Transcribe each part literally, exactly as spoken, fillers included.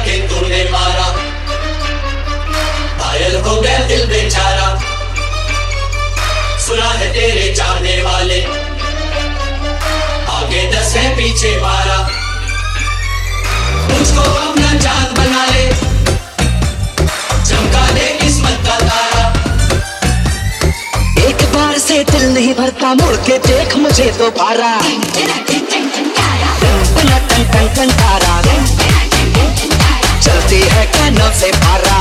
के तूने मारा, घायल हो गया दिल बेचारा। सुना है तेरे चाहने वाले, आगे दस है पीछे बारह। मुझको अपना चांद बना ले, चमका दे किस्मत का तारा। एक बार से दिल नहीं भरता, मुड़ के देख मुझे दोबारा। टन टन टन टन तारा, चलती है कानों से पारा।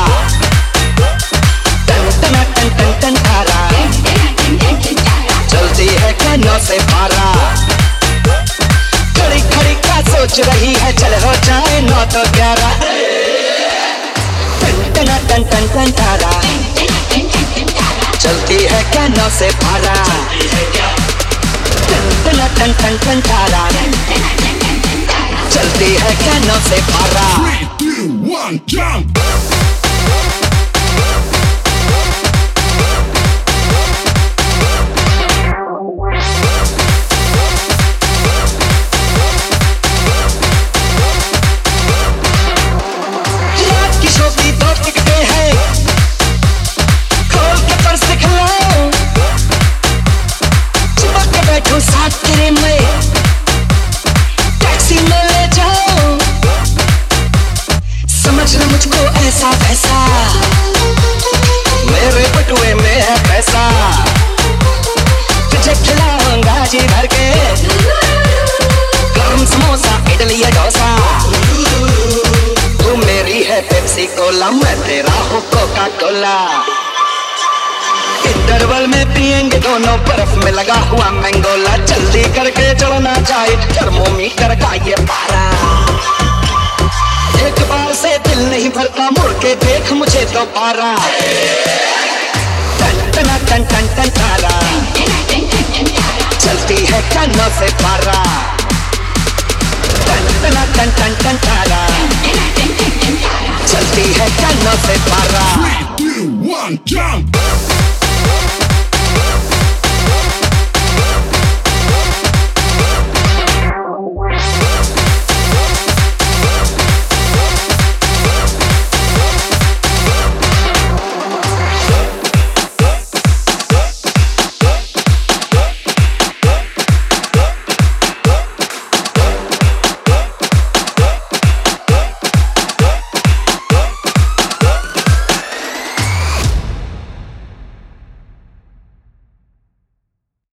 टन टन टन टन टन तारा, चलती है कानों से पारा। खड़ी खड़ी क्या सोच रही है, चल हो जाए नौ तो ग्यारह। टन टन टन टन टन तारा, चलती है कानों से पारा। टन टन टन टन टन तारा, चलती है कानों से पारा। three, two, one, jump! रात की शोभी दो टिकटे हैं, खोल के पर्स दिखलाओ। चिपक के बैठो साथ तेरे में, टैक्सी में ले जाओ। समझ ना मुझको ऐसा वैसा, मेरे बटुए में है पैसा। तुझे खिलाऊंगा जी भर के, गरम समोसा इडली या डोसा। तू मेरी है पेप्सी कोला, मैं तेरा हूँ कोका कोला। इंटरवल में पिएंगे दोनों, बर्फ में लगा हुआ मैंगोला। जल्दी करके चलना चाहे थर्मोमीटर का ये पारा। एक बार से दिल नहीं भरता, मुड़ के देख मुझे दोबारा। टन टन टन टन टन तारा, चलती है कानों से पारा। टन टन टन टन टन तारा, चलती है कानों से पारा। three, two, one, jump!